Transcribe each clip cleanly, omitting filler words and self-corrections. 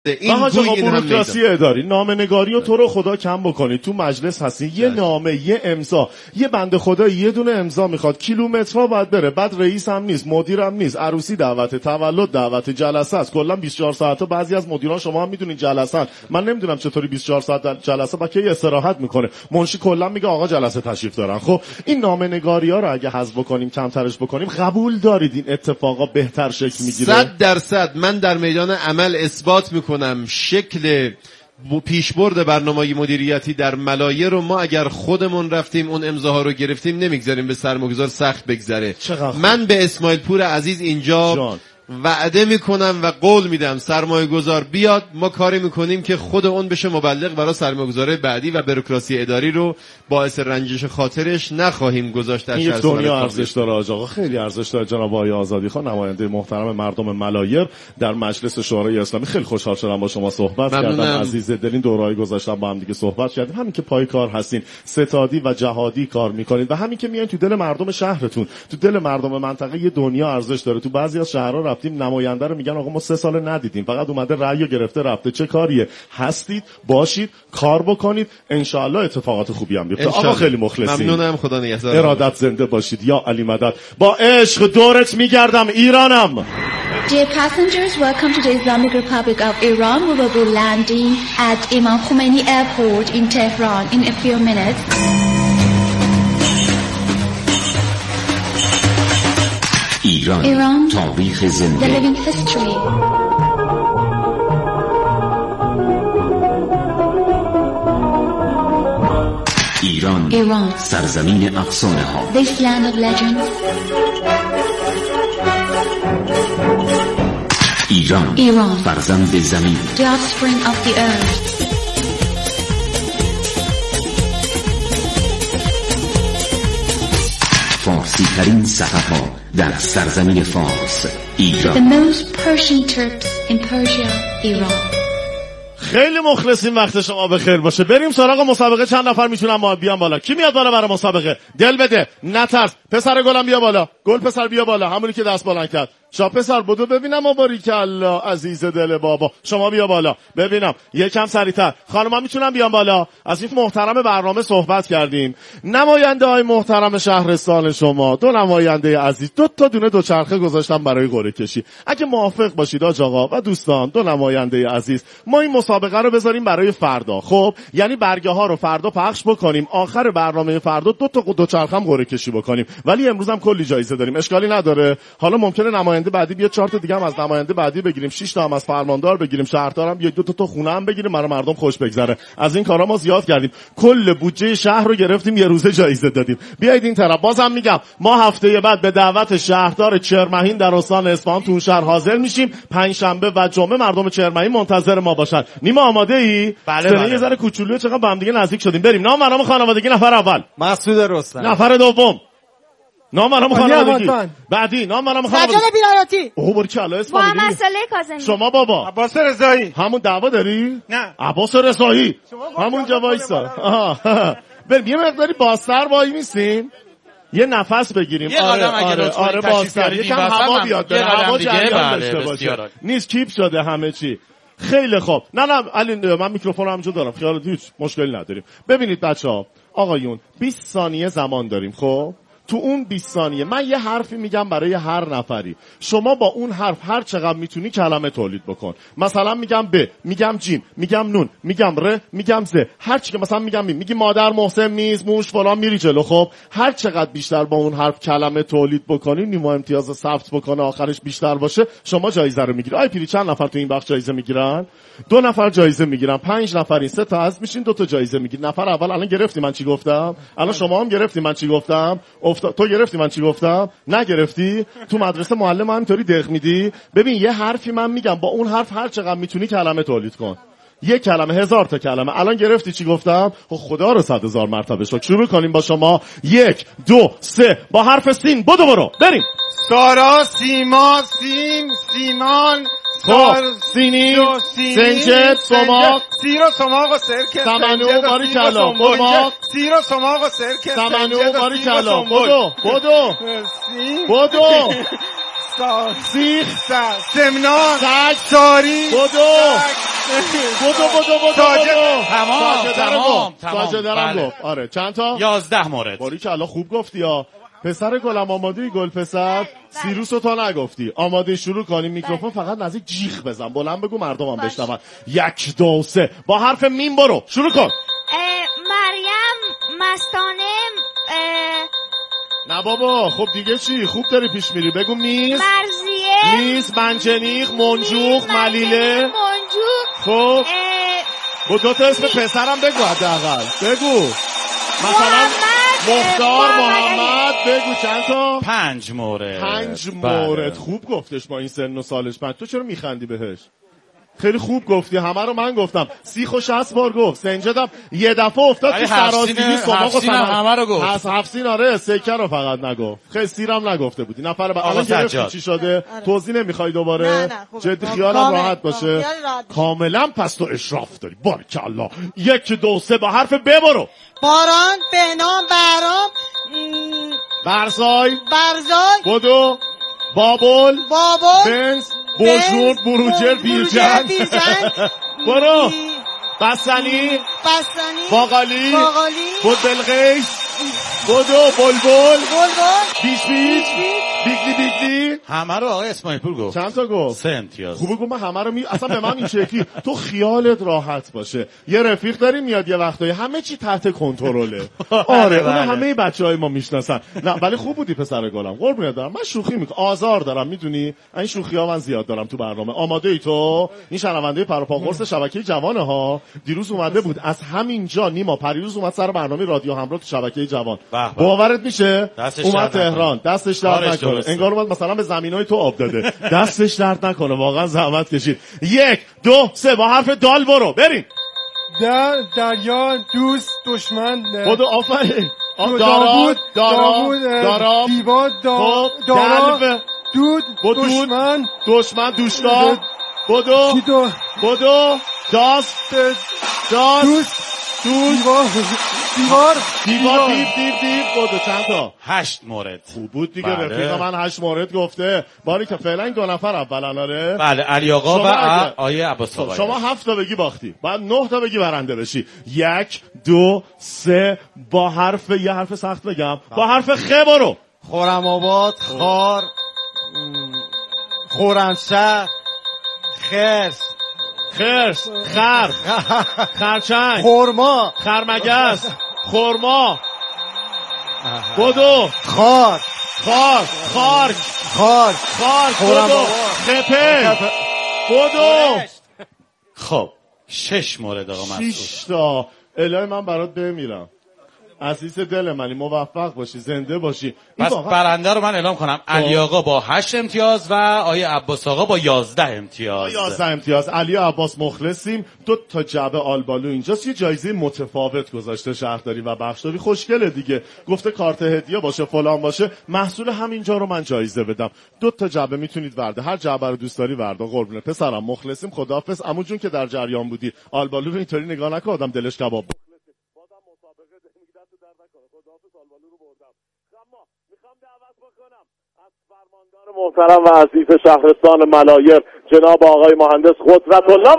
این بوروکراسی اداری، نامه‌نگاری رو تو رو خدا کم بکنید. تو مجلس هستی، یه نامه، یه امضا، یه بنده خدا یه دونه امضا میخواد، کیلومترها باید بره، بعد رئیس هم نیست، مدیر هم نیست، عروسی دعوت، تولد دعوت، جلسه است، کلا 24 ساعته. بعضی از مدیران شما هم میدونید جلسه است. من نمیدونم چطوری 24 ساعت جلسه با کی استراحت میکنه. منشی کلا میگه آقا جلسه تشریف دارن. خب این نامه‌نگاری‌ها رو اگه حذف بکنیم، کمترش بکنیم، قبول دارید این اتفاقا بهتر شکل میگیره؟ 100% من در میدان عمل اثبات میکنم شکل پیشبرد برنامه‌ی مدیریتی در ملایه رو ما اگر خودمون رفتیم اون امضاها رو گرفتیم نمیگذاریم به سرمایه‌گذار سخت بگذره. من به اسماعیل پور عزیز اینجا وعده میکنم و قول میدم سرمایه گذار بیاد، ما کاری میکنیم که خود اون بشه مبلغ برای سرمایه گذاره بعدی و بروکراسی اداری رو باعث رنجش خاطرش نخواهیم گذاشت. در این دنیا ارزش داره آقا، خیلی ارزش داره. جناب آقای آزادی خان، نماینده محترم مردم ملایر در مجلس شورای اسلامی، خیلی خوشحال شدم با شما صحبت کردم. عزیز دلین دوره‌ای گذاشتم با هم دیگه صحبت کردیم. همین که پای کار هستین، ستادی و جهادی کار میکنید و همین که میایین تو دل مردم شهرتون، تو دل مردم منطقه، یه دنیا ارزش داره. تو بعضی از شهرها نماینده رو میگن آقا ما 3 سال ندیدیم، فقط اومده رأی گرفته رفته. چه کاریه؟ هستید، باشید، کار بکنید، انشاءالله اتفاقات خوبی هم بیفته. آقا خیلی مخلصیم. ممنونم، خدا نگهدار. ارادت زنده باشید. یا علی مدد. با عشق دورت میگردم ایرانم. Dear passengers, welcome to the Islamic Republic of Iran. We will be landing at Imam Khomeini Airport in Tehran in a few minutes. ایران تاریخ زنده. The living history. ایران سرزمین افسانه ها. This land of legends. ایران فرزند زمین. The offspring of the earth. فارسی ترین صحفا در سرزمین فارس. ایران. The most Persian Turks in Persia, Iran. خیلی مخلصیم، وقت شما بخیر باشه. بریم سراغ مسابقه. چند نفر میتونن ما بیان بالا؟ کی میاد بالا برای مسابقه؟ دل بده، نترس. پسر گلم بیا بالا. گل پسر بیا بالا، همونی که دست بلند کرد. شا پسر بدو ببینم. باریکالله عزیز دل بابا. شما بیا بالا ببینم. یکم سریعتر. خانم‌ها میتونن بیان بالا. از این محترم برنامه صحبت کردیم. نماینده های محترم شهرستان شما، 2 نماینده عزیز، 2 تا دونه دوچرخه گذاشتم برای قرعه کشی. اگه موافق باشید آقا و دوستان، 2 نماینده عزیز، ما این مسابقه رو بذاریم برای فردا. خب یعنی برگه ها رو فردا پخش بکنیم، آخر برنامه فردا 2 تا دوچرخه هم قرعه کشی بکنیم. ولی امروز هم کلی جایزه داریم، اشکالی نداره. حالا ممکنه نماینده بعدی بیا 4 تا دیگه هم از نماینده بعدی بگیریم، 6 تا هم از فرماندار بگیریم، شهردار هم 1-2 تا خونه هم بگیریم، برای مردم خوش بگذره. از این کارا ما زیاد کردیم، کل بودجه شهر رو گرفتیم، یه روزه جایزه دادیم. بیایید این طرف. بازم میگم ما هفته بعد به دعوت شهردار چرمهین در استان اصفهان تو شهر حاضر میشیم. 5 شنبه و جمعه مردم چرمهین منتظر ما باشن. نیما آماده ای؟ بله. یه ذره کوچولو چقدر با هم دیگه نزدیک شدیم. بریم. نام مرام خانوادگی نفر اول مسعود رستم. نفر دوم نام مرام خانوادگی. بعدی نام مرام خانوادگی. سجاد بی‌آیاتی. اوه باریکالله. اسم محمد صالح کاظمی. شما بابا عباس رضایی. همون دعوا داری؟ نه. عباس رضایی همونجا وایسا. بریم یه مقداری بازتر وای میسیم، یه نفس بگیریم. آره بازتر یکم هوا بیاد، هوا جریان داشته باشه. نیست کیپ شده همه چی. خیلی خوب. نه علی من میکروفون رو همونجا دارم، خیالت هیچ مشکلی نداریم. ببینید بچه‌ها، آقایون 20 ثانیه زمان داریم. خب تو اون 20 ثانیه من یه حرفی میگم برای هر نفری. شما با اون حرف هر چقدر میتونی کلمه تولید بکن. مثلا میگم ب، میگم جیم، میگم نون، میگم ر، میگم ز. هر چی که مثلا میگم میگی مادر، محسن، میز، موش، فلان، میری جلو. خب هر چقدر بیشتر با اون حرف کلمه تولید بکنی، نیما امتیاز ثبت بکنه، آخرش بیشتر باشه، شما جایزه رو میگیری. آی پیری چند نفر تو این بخش جایزه میگیرن؟ 2 نفر جایزه میگیرن. 5 نفرین 3 تا از میشین 2 تا جایزه میگیرین. نفر اول الان گرفتی من چی گفتم؟ الان شما هم گرفتی من چی گفتم؟ تو گرفتی من چی گفتم؟ نگرفتی؟ تو مدرسه معلم همینطوری دق میدی؟ ببین یه حرفی من میگم، با اون حرف هر چقدر میتونی کلمه تولید کن. 1 کلمه 1000 تا کلمه. الان گرفتی چی گفتم؟ خدا رو 100,000 مرتبه شکر. شروع کنیم با شما. 1 2 3 با حرف سین. برو بریم. سارا، سیما، سیمان، سینی، سنجد، سماق، سیر و سماق و سرکه، سمنو، باریکالله، قرماق، سیر و سماق و سرکه، سمنو، باریکالله، بدو سیخ سمنان سگ ساری بدو تمام ساجدرم گفت. آره چند تا 11 مورد. باری که الان خوب گفتی ها. پسر گلم آماده ای گل پسر؟ سیروس رو تا نگفتی. آماده شروع کنیم. میکروفون فقط نزدیک جیغ بزن. بلند بگو مردمم بشنون. 1 2 3 با حرف میم برو. شروع کن. مریم مستانه نه بابا خب دیگه چی؟ خوب داری پیش میری. بگو میز مرزیه میز منجنیق منجوق ملیله منجوق خب با 2 تا اسم پسرم بگو حداقل. بگو مثلا مختار محمد. بگو چند تا؟ 5 مورد. 5 مورد. خوب گفتش با این سن و سالش. تو چرا میخندی بهش؟ خیلی خوب گفتی. همه رو من گفتم. 60 بار گفت. سنجدم یه دفعه افتاد تو سراسیدی سماق و همه رو گفت. حفصین آره سکه رو فقط نگفت. خیلی سیرم نگفته بودی. نفر بعد الان گرفتی چی شده؟ توضیح نمیخوای دوباره؟ نه جدی خیالم راحت باشه. کاملا پس تو اشراف داری. بارکالله. 1 2 3 با حرف ب برو. باران بهنام برام برزای بدو بابل بنز بوجور بروجر بیرجن برو. بستنی باقالی بود بلغیس بودو بلبل بیش بیگلی همه رو آقای اسماعیل پور گفت. چند تا گفت؟ 3 امتیاز. خوبه گفت من همه رو اصلا به من این شکلی تو خیالت راحت باشه. یه رفیق داری میاد یه وقتایی همه چی تحت کنترله. آره اون همه بچهای ما میشناسن. نه ولی خوب بودی پسر گلم. قربونت برم. من شوخی میکنم. آزار دارم میدونی. این شوخی‌ها من زیاد دارم تو برنامه. آماده ای تو؟ این شنونده پروپا قرص شبکه جوانه ها. دیروز اومده بود از همینجا نیما پریروز اومد سر برنامه رادیو همراه تو شبکه جوان. باورت میشه؟ اومد تهران. دستش درد نکنه. انگار اومد مثلا به زمینای تو آب داده. دستش درد نکنه. واقعا زحمت کشید. 1 2 3 با حرف دال برو. بریم. دریا دوست دشمن خودو آفرین. داراب دیوار داراب دود دشمن دوشدار بدو داست دیوار دیو بدو. چند تا؟ 8 مورد. خوب بود دیگه. رفیق من 8 مورد گفته. باری که فعلا 2 نفر اولن. آره بله علی آقا و آیه عباس آقا. شما 7 تا بگی باختی. بعد 9 تا بگی برنده بشی. 1 2 3 با حرف یه حرف سخت بگم. با حرف خ برو. خورم آباد خار خورنشهر خرس خرچنگ خورما خرمگس خورما بدو خار بدو خپه بدو. خب 6 مورد آقا مسعود. 6 تا. الهی من برات بمیرم. عزیز دل منی. موفق باشی. زنده باشی. پس برنده رو من اعلام کنم. علی آقا با 8 امتیاز و آیه عباس آقا با 11 امتیاز. 11 امتیاز. علی و عباس مخلصیم. 2 تا جعبه آلبالو اینجاست. یه جایزه متفاوت گذاشته شهرداری و بخشداری. خوشگله دیگه. گفته کارت هدیه باشه فلان باشه. محصول همینجا رو من جایزه بدم. 2 تا جعبه میتونید ورده. هر جعبه رو دوست داری ورده. قربونه پسرم مخلصیم. خداحافظ. عمو جون که در جریان بودی. آلبالو رو اینطوری نگاه نکن آدم دلش کباب. محترم و عزیز شهرستان ملایر جناب آقای مهندس قدرت الله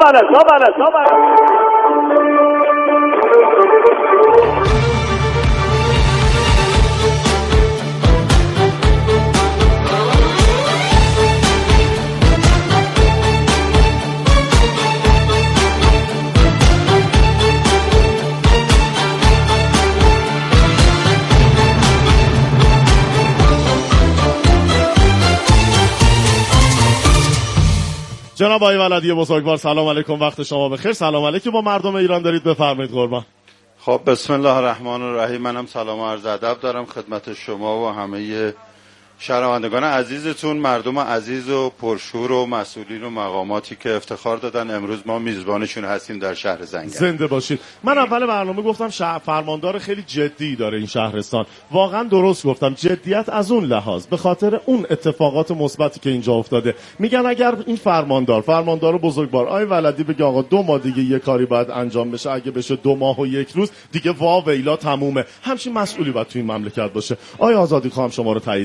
جناب آقای ولدی بزرگوار سلام علیکم. وقت شما بخیر. سلام علیکم با مردم ایران دارید. بفرمایید قربان. خب بسم الله الرحمن الرحیم. منم سلام و عرض ادب دارم خدمت شما و همه شنوندگان عزیزتون، مردم عزیز و پرشور و مسئولین و مقاماتی که افتخار دادن امروز ما میزبانشون هستیم در شهر زنگل. زنده باشید. من اول برنامه گفتم فرماندار خیلی جدی داره این شهرستان. واقعا درست گفتم. جدیت از اون لحاظ به خاطر اون اتفاقات مثبتی که اینجا افتاده. میگن اگر این فرماندار بزرگوار آقای ولدی بگه آقا 2 ماه دیگه یه کاری باید انجام بشه، اگه بشه 2 ماه و 1 روز دیگه وا ویلا تمومه. همچین مسئولی باید تو این مملکت باشه. آقای آزادی خواهم شما رو تایید کردن.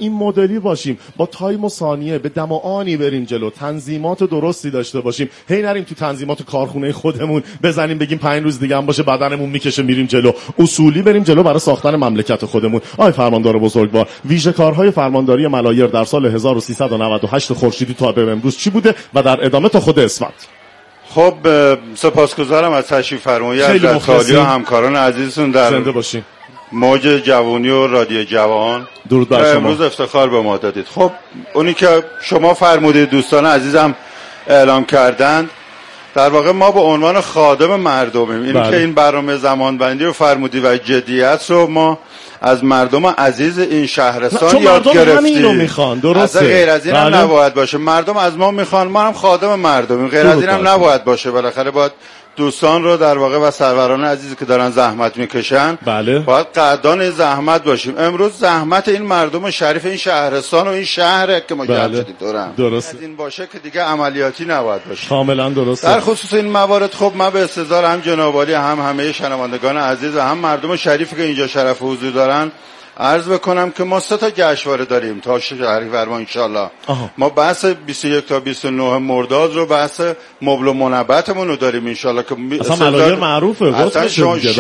این مدلی باشیم، با تایم و ثانیه به دم و آنی بریم جلو، تنظیمات درستی داشته باشیم، هی نریم تو تنظیمات کارخونه خودمون بزنیم بگیم 5 روز دیگه هم باشه بدنمون میکشه میریم جلو. اصولی بریم جلو برای ساختن مملکت خودمون. آقای فرماندار بزرگوار، ویژه‌کارهای فرمانداری ملایر در سال 1398 خورشیدی تا به امروز چی بوده و در ادامه تا خود اسفند؟ خب سپاسگزارم از تشریف فرمایی از خالی و همکاران عزیزتون در زنده باشین. موج جوانی و رادیو جوان. درود بر شما. امروز افتخار به ما دادید. خب اونی که شما فرمودید دوستان عزیزم اعلام کردند، در واقع ما به عنوان خادم مردمیم. این که این برنامه زمانبندی رو فرمودی و جدیت رو ما از مردم عزیز این شهرستان یاد گرفتیم. درسته. غیر از این هم نباید باشه. مردم از ما میخوان، ما هم خادم مردمیم. غیر از این هم نباید باشه. بالاخره باید دوستان رو در واقع و سروران عزیزی که دارن زحمت میکشن باید قدردان زحمت باشیم. امروز زحمت این مردم شریف این شهرستان و این شهر که ما جمع شدیم دورم از این باشه که دیگه عملیاتی نباید باشه. کاملا درسته. در خصوص این موارد خب من به استظهار هم جناب عالی هم همه شنوندگان عزیز و هم مردم شریفی که اینجا شرف حضور دارن عرض بکنم که ما 3 تا جشنواره داریم تا شهریور ان شاء الله. ما بحث 21 تا 29 مرداد رو بحث مبل و منبتمون رو داریم ان شاء الله که اصلا ملایر معروفه. اصلا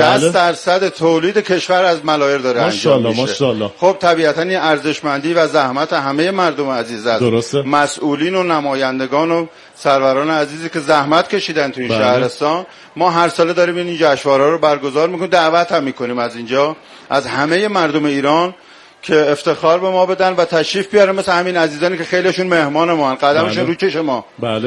60% تولید کشور از ملایر داره انجام میشه. ماشاءالله. خب طبیعتا این ارزشمندی و زحمت همه مردم عزیز است. مسئولین و نمایندگان و سروران عزیزی که زحمت کشیدن تو این شهرستان. ما هر ساله داریم این جشنواره رو برگزار میکنیم، دعوت هم میکنیم از اینجا از همه مردم ایران که افتخار به ما بدن و تشریف بیارن، مثل همین عزیزانی که خیلیشون مهمان ما هن، قدمشون رو چش ما.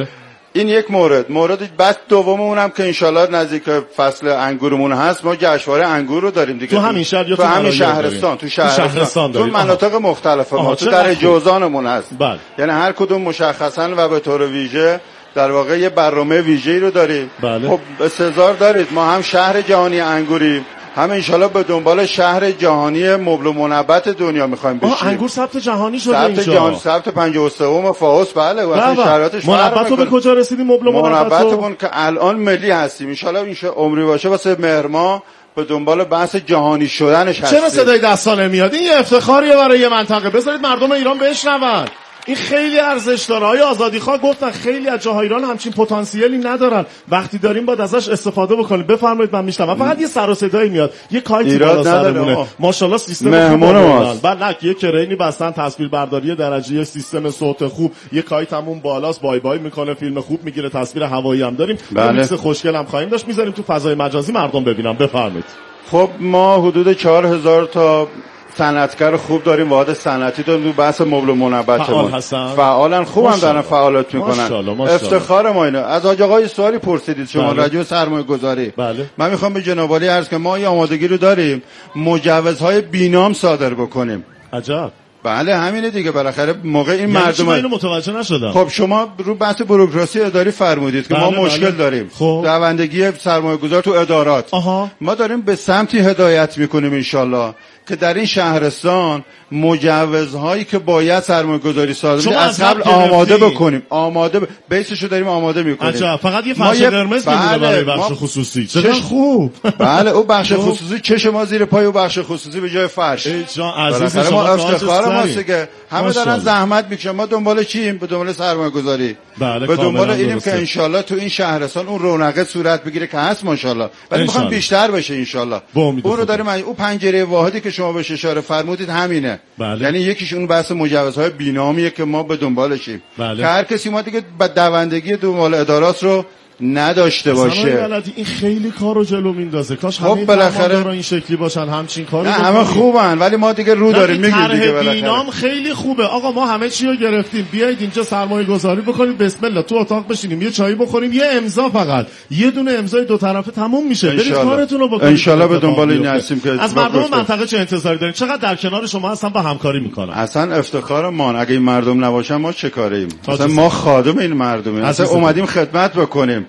این یک مورد بعد دوممون هم که انشالله نزدیک فصل انگورمون هست، ما جشنواره انگور رو داریم دیگه تو همین شهر یا تو همین شهرستان تو شهرستان تو مناطق مختلف ما تو در جوزانمون هست. یعنی هر کدوم مشخصا و به طور ویژه در واقع یه برنامه ویژه‌ای رو داریم. خب استعداد دارید، ما هم شهر جهانی انگوریم، هم انشالله به دنبال شهر جهانی مبل و منبت دنیا میخوایم بشیم. انگور ثبت جهانی شده اینجا. ثبت 53 فاوس. بله اصلا شرایطش منبت رو به کجا رسیدیم؟ مبل و منبتمون که الان ملی هستیم انشالله این عمری باشه واسه مهر ما به دنبال بحث جهانی شدنش هستیم. چرا صدای دستانه میاد؟ این یه افتخاریه برای یه منطقه. بذارید مردم ایران بشنون. این خیلی ارزش داره. آقای آزادیخواه گفتن خیلی از جاهای ایران همچین پتانسیلی ندارن، وقتی داریم باید ازش استفاده بکنیم. بفرمایید من میشنوم. فقط یه سر و صدایی میاد، یه کایتی بالا سرمونه. ماشاءالله سیستم خوبه. بعد یه کرینی بستن، تصویر برداری درجه، سیستم صوت خوب، یه کایتمون بالاست، بای بای میکنه، فیلم خوب میگیره، تصویر هوایی هم داریم. میکس خوشگل هم خواهیم داشت، میذاریم تو فضای مجازی مردم ببینن. بفرمایید. خب ما حدود 4000 تا صنعتگر خوب داریم، واحد صنعتی داریم تو بحث مبل و منبتمون. فعالن، خوبم دارن فعالیت میکنن. افتخار ما اینه. از حاج آقای سوالی پرسیدید شما راجع به سرمایه‌گذاری. من میخوام به جناب عالی عرض کنم ما این آمادگی رو داریم مجوزهای بینام صادر بکنیم. عجب. بله همینه دیگه. بالاخره موقع این مردم اینو متوجه نشدم. خب شما رو بحث بوروکراسی اداری فرمودید که ما مشکل داریم. دوندگی سرمایه‌گذار تو ادارات. ما داریم به سمتی هدایت میکنیم انشالله که در این شهرستان مجوزهایی که باید سرمایه‌گذاری صادر از قبل آماده بکنیم. بیسشو داریم آماده میکنیم. عجب. فقط یه فرش قرمز میمونه برای بخش خصوصی. چقدر خوب. بله اون بخش خصوصی چش ما زیر پای اون بخش خصوصی به جای فرش. جان عزیز شما افتخار ماست که همه دارن زحمت میکشن. ما دنبال چیم؟ به دنبال سرمایه‌گذاری. به دنبال اینیم که انشالله تو این شهرستان اون رونق صورت بگیره که هست ماشاءالله. ولی میخوام بیشتر بشه انشالله. اون رو داریم. اون پنجره واحدی که شما بهش اشاره فرمودید همینه. یعنی یکیش اون بحث مجوزهای بینامیه که ما به دنبالشیم. که هر کسی ما دیگه دوندگی دنبال ادارات رو نداشته باشه. این خیلی کارو جلو میندازه. کاش همه بالاخره این شکلی باشن، همچین کارو. نه همه خوبن ولی ما دیگه رو داریم میگیم دیگه. بالاخره بینام خیلی خوبه. آقا ما همه چی رو گرفتیم، بیایید اینجا سرمایه گذاری بکنید، بسم الله تو اتاق بشینیم، یه چایی بخوریم، یه امضا، فقط یه دونه امضای دو طرفه تموم میشه. برید کارتون رو بکنید. ان شاءالله به دنبال این هستیم که از مردم منطقه چه انتظاری دارین؟ چقدر در کنار شما هستن با همکاری میکنن؟ اصلا افتخار ما. اگه این مردم نباشن ما چه کاریم؟ اصلا ما خادم این مردمیم. اصلا اومدیم خدمت بکنیم.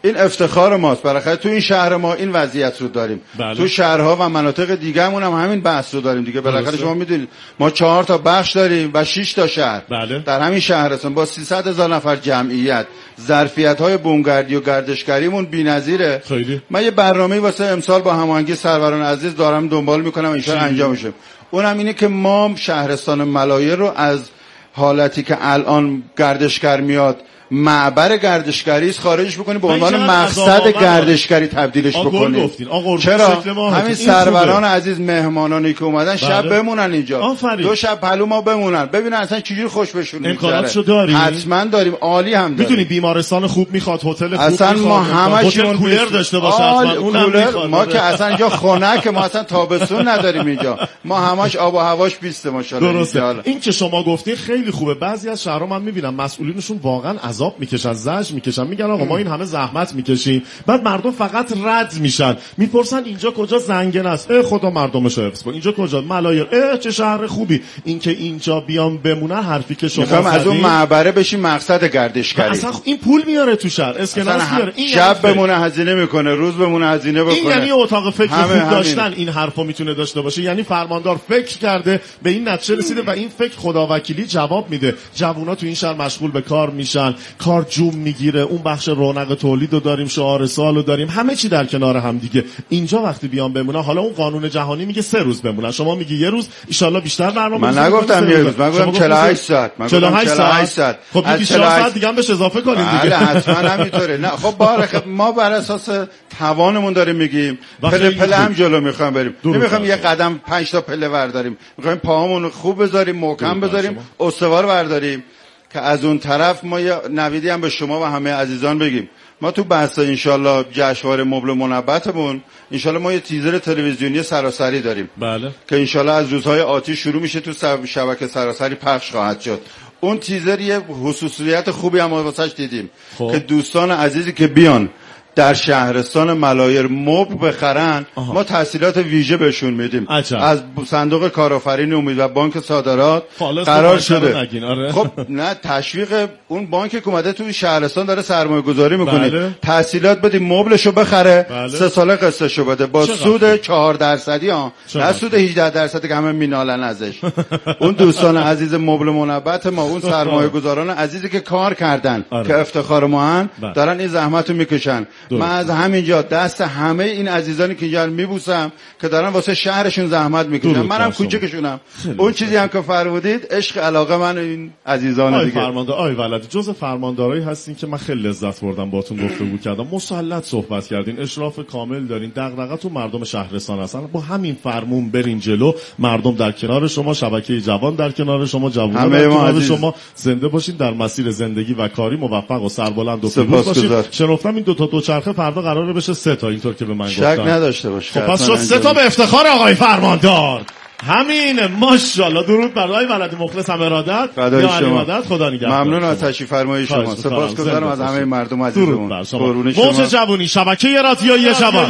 این افتخار ماست. بالاخره تو این شهر ما این وضعیت رو داریم. بله. تو شهرها و مناطق دیگه‌مون هم همین بحث رو داریم دیگه. بالاخره شما میدونید ما 4 تا بخش داریم و 6 تا شهر. بله. در همین شهرستان با 300,000 نفر جمعیت، ظرفیت‌های بومگردی و گردشگریمون بی‌نظیره. خیلی. من یه برنامه‌ای واسه امسال با هماهنگی سروران عزیز دارم دنبال می‌کنم، ان شاءالله انجام میشه. اونم اینه که ما شهرستان ملایر رو از حالتی که الان گردشگر میاد معبر گردشگری خارجش بکنیم به عنوان مقصد گردشگری تبدیلش بکنیم. چرا؟ همین سروران عزیز مهمانانی که اومدن شب بمونن اینجا، 2 شب پلو ما بمونن، ببینن اصلا چجوری خوش بهشون امکاناتشو داریم. حتما داریم، عالی هم داریم. میدونی بیمارستان خوب میخواد، هتل خوب اصلا میخواد، ما همشون کولر داشته باشه، حتما اونم میخواد. ما که اصلا اینجا خنک، ما اصلا تابستون نداریم اینجا، ما همش آب و هواش بیسته ماشاءالله. درسته. این که شما گفتین خیلی خوبه. بعضی از شهرها من میبینم مسئولینشون واقعا عذاب میکشن، زجر میکشن، میگن آقا ما این همه زحمت میکشیم، بعد مردم فقط رد میشن، میپرسن اینجا کجا زنگن است، خدا مردمشو حفظ کن، اینجا کجا ملایر، چه شهر خوبی. این که اینجا بیام بمونن حرفی که شما میگم از اون معبره بشیم مقصد گردشگری. اصلا این پول میاره تو شهر، اسکناس میاره، این شب بمونه هزینه میکنه، روز بمونه هزینه بکنه. این یعنی اتاق فکر خوب داشتن این حرفو میتونه داشته باشه. یعنی فرماندار فکر کرده به این نتیجه رسیده و این فکر خداوکیلی جواب میده. جوونا تو این شهر مشغول به کار میشن، کار جوم میگیره، اون بخش رونق تولیدو داریم، شعار سالو داریم، همه چی در کنار هم دیگه. اینجا وقتی بیان بمونن، حالا اون قانون جهانی میگه 3 روز بمونن، شما میگی 1 روز، ان شاءالله بیشتر برنامه. من نگفتم 1 روز، من گفتم 48 ساعت. من 48 ساعت. خب 24 ساعت دیگه هم بهش اضافه کنیم دیگه. حتما همینطوره. نه خب ما بر اساس توانمون داریم میگیم، پله هم جلو میخوایم بریم. نمیخوایم یه قدم 5 تا پله برداریم، میخوایم پاهامون خوب بذاریم، محکم بذاریم، استوار برداریم که از اون طرف ما یه نویدی هم به شما و همه عزیزان بگیم. ما تو بحث انشالله جشنواره مبل منبتمون انشالله ما یه تیزر تلویزیونی سراسری داریم. بله. که انشالله از روزهای آتی شروع میشه، تو شبکه سراسری پخش خواهد شد. اون تیزر یه خصوصیت خوبی هم واسش دیدیم که دوستان عزیزی که بیان در شهرستان ملایر مبل بخرن ما تحصیلات ویژه بهشون میدیم. از صندوق کارآفرینی امید و بانک صادرات قرار شده. خب نه تشویق اون بانک که اومده توی شهرستان داره سرمایه گذاری میکنه. بله. تحصیلات بدیم، مبلشو بخره. بله. 3 ساله قسطشو بده با سود 4% ها، نه سود 18% که همه مینالن ازش. اون دوستان عزیز مبل منبت ما، اون سرمایه گذاران عزیزی که کار کردن که افتخار ما هن، دارن این زحمتو میکشن. من از همینجا دست همه این عزیزانی که اینجا میبوسم که دارن واسه شهرشون زحمت میکشن. منم کوچکشونم. اون چیزی هم که فرمودید عشق علاقه من این عزیزان دیگه. فرماندار ولدی جزء فرماندارایی هستین که من خیلی لذت بردم باهاتون گفتگو کردم. مسلط صحبت کردین، اشراف کامل دارین، دغدغه‌تون مردم شهرستان هستن. با همین فرمون برین جلو، مردم در کنار شما، شبکه جوان در کنار شما، جوونا در کنار شما. زنده باشین، در مسیر زندگی و کاری موفق و سربلند و پیروز باشین. شنفتم این 2 تا دوچرخه فردا قراره بشه 3 تا، اینطور که به من گفتن. شک نداشته باش. خب پس شد 3 تا به افتخار آقای فرماندار. همین ماشاءالله. درود بر آقای ولدی مخلص، هم ارادت یا علی مدد. خدا نگهدار. ممنون از تشریف فرمایی شما. سپاسگزارم از همه مردم عزیزمون. موج جوونی، شبکه رادیویی جوان.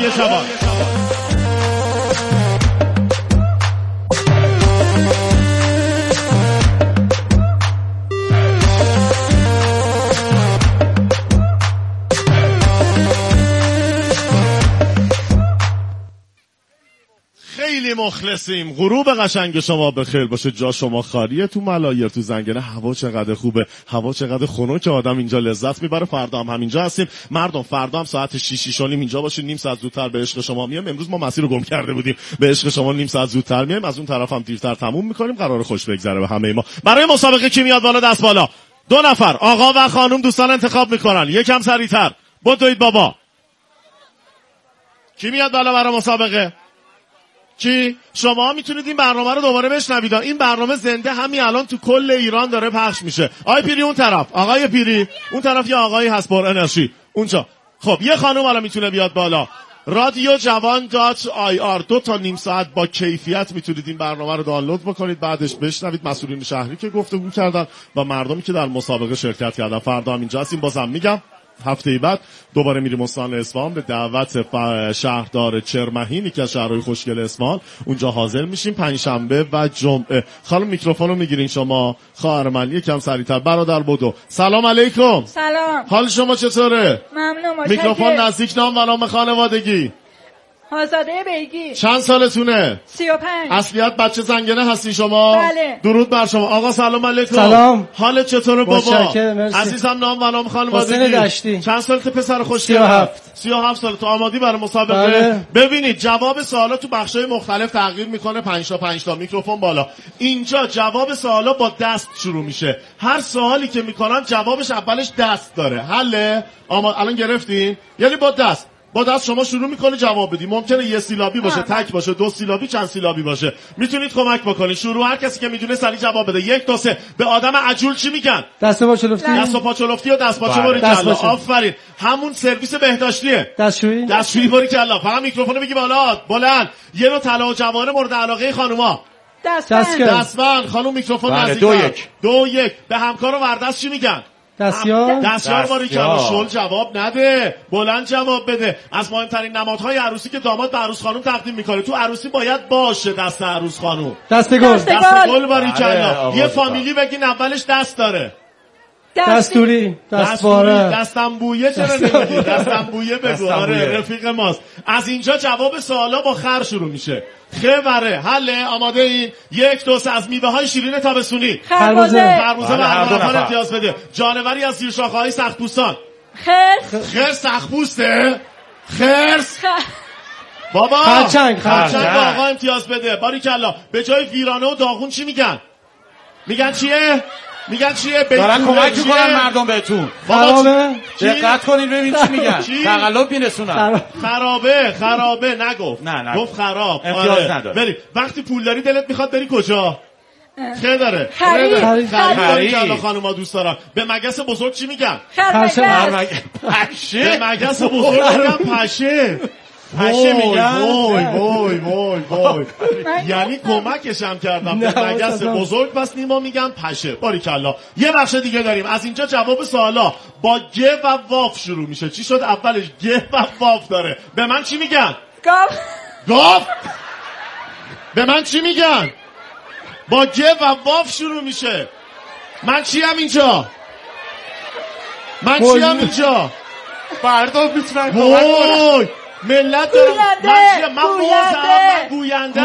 خیلی مخلصیم. غروب قشنگ شما بخیر باشه، جا شما خالیه تو ملایر، تو زنگنه. هوا چقدر خوبه، هوا چقدر خنک، آدم اینجا لذت میبره. فردا هم همینجا هستیم. مردم فردا هم ساعت 6 اینجا باشین. نیم ساعت زودتر به عشق شما میام. امروز ما مسیر رو گم کرده بودیم، به عشق شما نیم ساعت زودتر میایم. از اون طرف هم دیرتر تموم میکنیم. قرار خوش بگذره به همه ما. برای مسابقه کی میاد بالا؟ دست بالا. 2 نفر آقا و خانم دوستان انتخاب میکنن. یکم سریعتر بدوید بابا. کی میاد بالا برای مسابقه؟ کی؟ شما میتونید این برنامه رو دوباره بشنوید. این برنامه زنده همین الان تو کل ایران داره پخش میشه. آقای پیری اون طرف، آقای پیری اون طرف، یه آقایی هست پر انرژی اونجا. خب یه خانم الان میتونه بیاد بالا. رادیو جوان .ir 2 تا نیم ساعت با کیفیت میتونید این برنامه رو دانلود بکنید، بعدش بشنوید مسئولین شهری که گفتگو کردن و مردمی که در مسابقه شرکت کردن. فردا هم اینجا هستیم. بازم میگم هفته بعد دوباره میریم استان اصفهان به دعوت شهردار چرمهین که از شهرهای خوشگل اصفهان. اونجا حاضر میشیم پنجشنبه و جمعه. خانم میکروفون رو میگیرین شما. خواهر من یکم سریعتر. برادر بدو. سلام علیکم. سلام. حال شما چطوره؟ ممنون. میکروفون نزدیک. نام و نام خانوادگی. آزاده بیگی. چند سالتونه؟ 35. اصلیت بچه زنگنه هستی شما؟ بله. درود بر شما. آقا سلام علیکم. سلام. حالت چطوره بابا؟ متشکرم. عزیزم نام و نام خانوادگی. حسین دشتی. چند سالته پسر خوشگل؟ 37 سالت. آمادی برای مسابقه؟ بله. ببینید جواب سوالا تو بخشای مختلف تغییر میکنه. 5 تا میکروفون بالا. اینجا جواب سوالا با دست شروع میشه. هر سوالی که میکنم جوابش اولش دست داره. حله؟ الان گرفتین؟ یعنی با دست شما شروع میکنی جواب بدی. ممکنه یه سیلابی باشه، تک باشه، 2 سیلابی، چند سیلابی باشه. میتونید کمک بکنید. شروع هر کسی که میدونه سریع جواب بده. 1 2 3. به آدم عجول چی میگن؟ دست و پا چلفتی. دست و پا چلفتی یا دست پاچه باری کلا. آفرین. همون سرویس بهداشتیه. دستشویی باری کلا. فقط میکروفونو بگی بالا بلند. یه نوع طلا و جواهر مورد علاقه خانوما. دستبند. خانم میکروفون نزدیک. 2-1. به همکار و وردست چی میگن؟ دستیار باری کلا. شل جواب نده، بلند جواب بده. از مهمترین نمادهای عروسی که داماد به عروس خانم تقدیم میکنه. تو عروسی باید باشه دست عروس خانم. دست گل باری کلا. یه فامیلی بگین اولش دست داره. دستوری. دستنبویه چرا نمیگی؟ دستنبویه بگو. آره رفیق ماست. از اینجا جواب سوالا با خر شروع میشه. خبره. حله؟ آماده این؟ 1 2 3. از میوه های شیرین تابستونی. خربزه به هر امتیاز بده. جانوری از زیر شاخه های سخت‌پوستان. خرس سخت‌پوسته؟ خرس بابا خرچنگ آقا امتیاز بده. باریکلا. به جای ویرانه و داغون چی میگن؟ میگن چیه؟ دارن کمک میکنن مردم بهتون. دقت کنین ببین چی میگن. تقلب میرسونن. خرابه نگفت. نه گفت خراب. امتیاز نداره. بری وقتی پول داری دلت میخواد بری کجا؟ خیلی داره. خرید. خانوما دوست دارن. به مگس بزرگ چی میگن؟ پشه. به مگس بزرگ میگن پشه. میگن. وای. یعنی کمکش هم کردم. به مگس بزرگ پس نیما میگن پشه. باریکلا. یه بخش دیگه داریم. از اینجا جواب سوالا با گ و واف شروع میشه. چی شد اولش؟ گ و واف داره. به من چی میگن؟ گاف. به من چی میگن؟ با گ و واف شروع میشه. من چی هم اینجا؟ فردا میتونن کمک ملت دارم. من گوینده.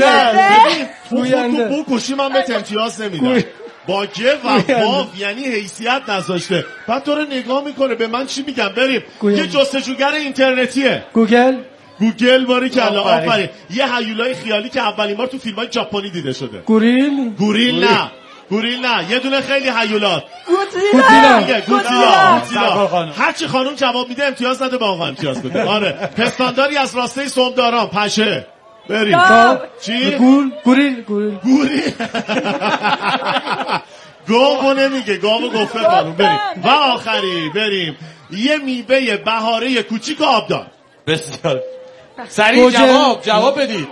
ببین کشی من به امتیاز نمیدم. با گه و واف یعنی حیثیت نذاشته. بعد تو رو نگاه میکنه. به من چی میگم؟ بریم. یه جستجوگر اینترنتیه. گوگل باری کلا. آفرین. یه هیولای خیالی که اولین بار تو فیلم‌های ژاپنی دیده شده. گوریل نه. یه دونه خیلی هیولات. گودزیلا. هرچی خانم جواب میده امتیاز نده، با آقا امتیاز بده. آره. پستانداری از راسته سومداران. پشه. بریم. چی؟ گوریل. گاو نمیگه. گاو گفته خانم. بریم. و آخری بریم. یه میوه بهاره کوچیک آبدار. بسیار سریع جواب بدید.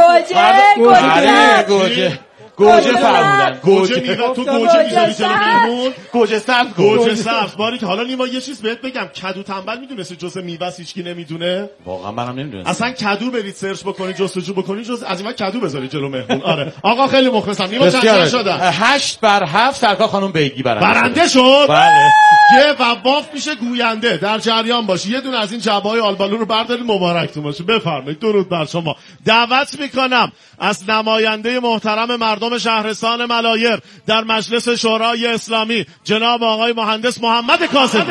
گوجه فرمودن. گوجه میوه. تو گوجه میذاری جلو مهمون. گوجه سبز. باریک. حالا نیما یه چیز بهت بگم. کدو تنبل میدونستی جزء میوه است هیچکی نمیدونه؟ واقعا منم نمیدونم. اصلا کدو برید سرچ بکنید، جستجو بکنید، از این کدو بذارید جلو مهمون. آره آقا خیلی مخلصم. نیما چند شدن؟ 8 بر 7. سرکار خانم بیگی برنده شد. بله. یه و واف میشه گوینده. در جریان باشی. یه دونه از این جعبه‌های آلبالو رو بردارید. مبارکتون باشه. بفرمایید. درود بر شما. دعوت میکنم از نماینده محترم مردم شهرستان ملایر در مجلس شورای اسلامی جناب آقای مهندس محمد کاظمی.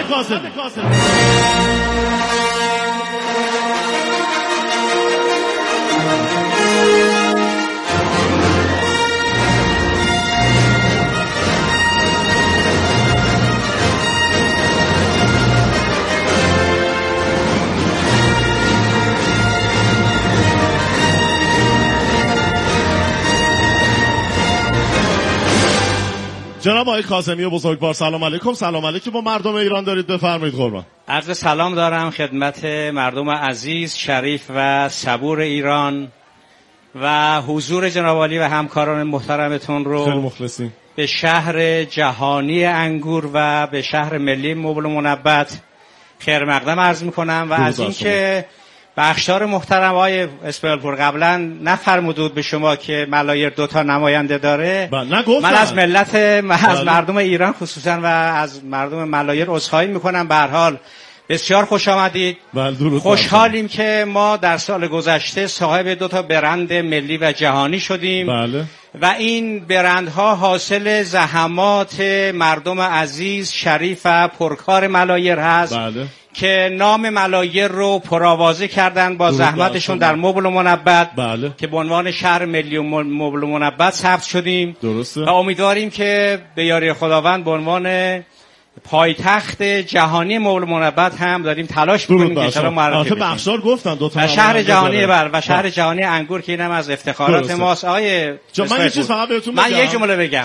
جناب آقای کاظمی بزرگوار سلام علیکم. سلام علیکم با مردم ایران دارید. بفرمایید قربان. عرض سلام دارم خدمت مردم عزیز شریف و صبور ایران و حضور جناب عالی و همکاران محترمتون رو خیلی مخلصیم. به شهر جهانی انگور و به شهر ملی مبل و منبت خیر مقدم عرض میکنم و از این که بخشدار محترم آقای اسماعیل پور قبلا نفرمودود به شما که ملایر 2 تا نماینده داره. من از ملت از مردم ایران خصوصا و از مردم ملایر عذرخواهی میکنم. به هر حال بسیار خوش آمدید. خوشحالیم که ما در سال گذشته صاحب 2 تا برند ملی و جهانی شدیم. بله. و این برندها حاصل زحمات مردم عزیز، شریف و پرکار ملایر هست. بله. که نام ملایر رو پرآوازه کردن با زحمتشون در مبل و منبت. بله. که به عنوان شهر ملی و مبل و منبت ثبت شدیم. درسته. و امیدواریم که به یاری خداوند به عنوان پایتخت جهانی مبل و منبت هم داریم تلاش می‌کنیم که انشاءالله معرفی بشیم. بخشدار گفتن 2 تا شهر جهانی و شهر جهانی انگور که اینم از افتخارات ماست. آقای من یه چیز فقط بهتون بگم. من یه جمله بگم.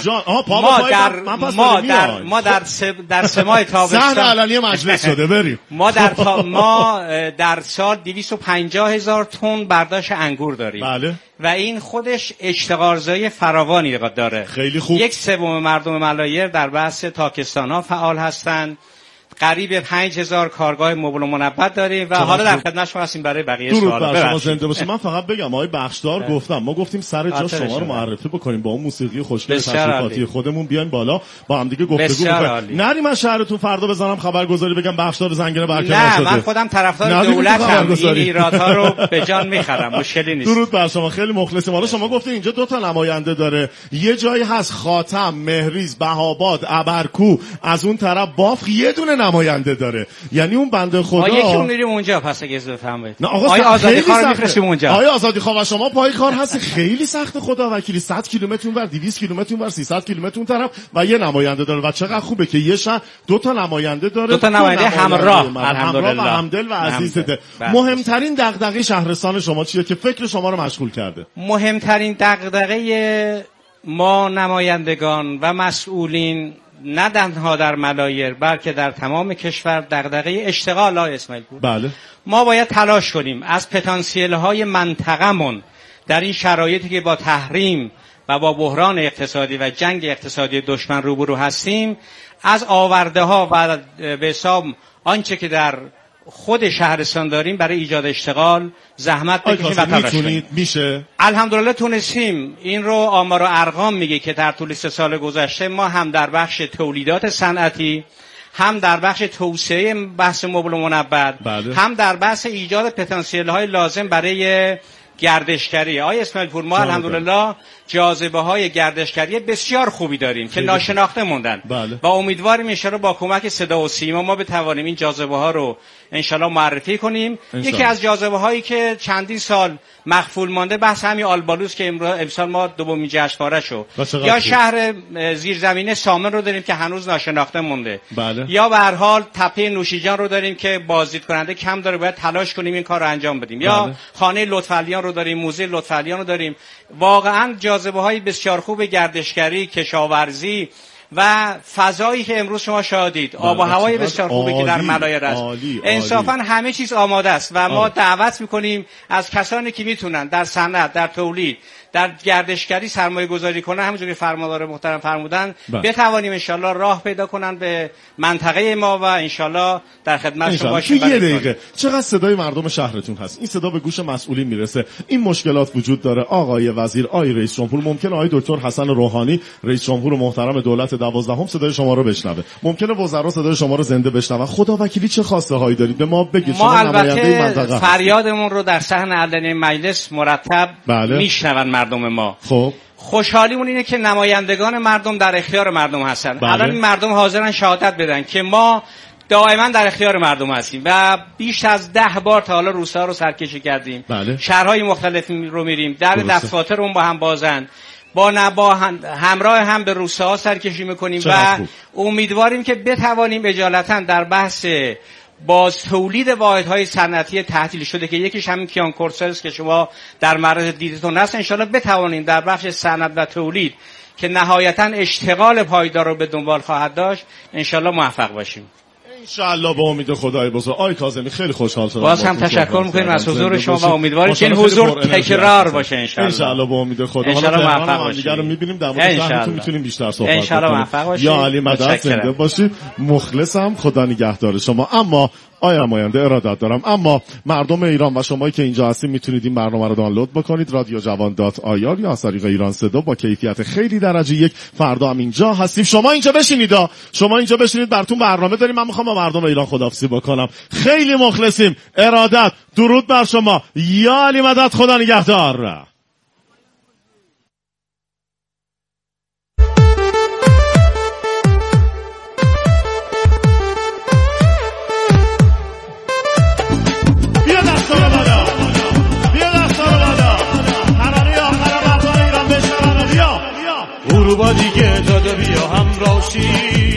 ما در سماع تابستان سحر علنی مجلس شده بریم. ما در سال 250,000 تن برداشت انگور داریم. بله. و این خودش اشتغالزایی فراوانی داره. خیلی خوب. 1/3 مردم ملایر در بحث تاکستان‌ها فعال هستند. قریب 5,000 کارگاه مبل و منبت داریم و حالا در خدمت شما هستیم برای بقیه سوالات. درود بر شما زنده باشید. من فقط بگم آقای بخشدار گفتم ما گفتیم سر جا شما رو معرفی بکنیم با اون موسیقی خوشگل تشریفاتی خودمون بیایم بالا با هم دیگه گفتگو بکنیم. نریم از شهرتون فردا بزنم خبرگزاری بگم بخشدار زنگنه برکنار شده. نه من خودم طرفدار دولتم. این ایرادها رو به جان میخرم. مشکلی نیست. درود بر شما خیلی مخلصیم. حالا شما گفتید اینجا 2 تا نماینده داره. یه جایی هست خاتم، مهریز، بهاباد، ابرکو، از اون طرف بافق یه دونه نماینده داره. یعنی اون بنده خدا یکی میریم اونجا پس اگه بفهمید. آقای آزادی خان میفرستیم اونجا. آقای آزادی خان و شما پای کار هست. خیلی سخت خدا وکیلی. 100 کیلومتر اونور، 200 کیلومتر اونور، 300 کیلومتر اون طرف و یه نماینده داره و چقدر خوبه که یه شهر 2 تا نماینده داره. 2 تا نماینده همراه و همدل و عزیز ده. مهمترین دغدغه شهرستان شما چیه که فکر شما رو مشغول کرده؟ مهمترین دغدغه ما نمایندگان و مسئولین نه تنها در ملایر بلکه در تمام کشور دغدغه اشتغال های اسماعیل پور. بله. ما باید تلاش کنیم از پتانسیل های منطقمون در این شرایطی که با تحریم و با بحران اقتصادی و جنگ اقتصادی دشمن روبرو هستیم از آورده ها و به حساب آنچه که در خود شهرستان داریم برای ایجاد اشتغال زحمت بکشیم و تلاش کنیم. میشه؟ الحمدلله تونستیم. این رو آمار و ارقام میگه که در طول 3 سال گذشته ما هم در بخش تولیدات صنعتی، هم در بخش توسعه بحث مبل و منبت، هم در بحث ایجاد پتانسیل های لازم برای گردشگری. آقای اسماعیل پور ما الحمدلله جاذبه های گردشگری بسیار خوبی داریم که ناشناخته موندن. و امیدواریم انشالله با کمک صدا و سیما ما بتوانیم این جاذبه ها رو انشالله معرفی کنیم. یکی از جاذبه هایی که چندین سال مخفول مانده بحث همین آلبالوس که امسال ما 2مین جشنواره شو، یا شهر زیرزمینی سامن رو داریم که هنوز ناشناخته مونده. یا به هر حال تپه نوشیجان رو داریم که بازدید کننده کم داره، باید تلاش کنیم این کار رو انجام بدیم. یا خانه لطفعلیان رو داریم، موزه لطفعلیان رو داریم. واقعا جاذبه های بسیار خوب گردشگری، کشاورزی و فضایی که امروز شما شاهدید، آب و هوای بسیار خوبی که در ملایر است. انصافا همه چیز آماده است و ما دعوت میکنیم از کسانی که میتونن در صنعت، در تولید، در گردشگری سرمایه گذاری کنن، همونجوری که فرماندار محترم فرمودن، بتوانیم انشالله راه پیدا کنن به منطقه ما و انشالله در خدمت شما باشیم. یه دقیقه چقدر صدای مردم شهرتون هست، این صدا به گوش مسئولین میرسه، این مشکلات وجود داره. آقای وزیر، آقای رئیس جمهور، ممکنه آقای دکتر حسن روحانی رئیس جمهور محترم دولت 12 صدای شما رو بشنوه، ممکنه وزرا صدای شما رو زنده بشنون. خدا وکیلی چه خواسته هایی دارید به ما بگید؟ ما البته فریادمون رو در صحن علنی مجلس مرتب میشنون مردم ما. خب خوشحالیمون اینه که نمایندگان مردم در اختیار مردم هستن. الان این مردم حاضرن شهادت بدن که ما دائما در اختیار مردم هستیم و بیش از 10 بار تا حالا روستا رو سرکشی کردیم. شهرهای مختلف رو میریم، در دفاتر اون با هم بازن، با همراه هم به روستاها سرکشی میکنیم و امیدواریم که بتوانیم اجالتا در بحث باز تولید واحدهای صنعتی تعطیل شده که یکیش همین کیان کورسلز که شما در معرض دیدتون هست، انشالله بتوانیم در بخش صنعت و تولید که نهایتا اشتغال پایدار رو به دنبال خواهد داشت انشالله موفق باشیم. انشالله به امید خدای بزرگ. آی کاظمی خیلی خوشحال شدم. باز هم تشکر می‌کنیم از حضور شما و امیدواریم که این حضور تکرار باشه انشالله. انشالله به امید خدا. انشالله موفق باشید. دیگه رو می‌بینیم در مورد شهرتون می‌تونیم بیشتر صحبت کنیم. انشالله موفق باشید. یا علی مدد زنده باشید. مخلصم، خدا نگهدار شما. اما آیا نماینده ارادت دارم، اما مردم ایران و شمایی که اینجا هستید میتونید این برنامه رو دانلود بکنید رادیو جوان.ir یا از طریق ایران صدا با کیفیت خیلی درجه یک. فردا هم اینجا هستیم، شما اینجا بشینید، شما اینجا بشینید، براتون برنامه داریم. من میخوام با مردم ایران خداحافظی بکنم. خیلی مخلصیم. ارادت، درود بر شما. یا علی مدد، خدا نگهدار. غروبا دیگه داده بیا همراه شی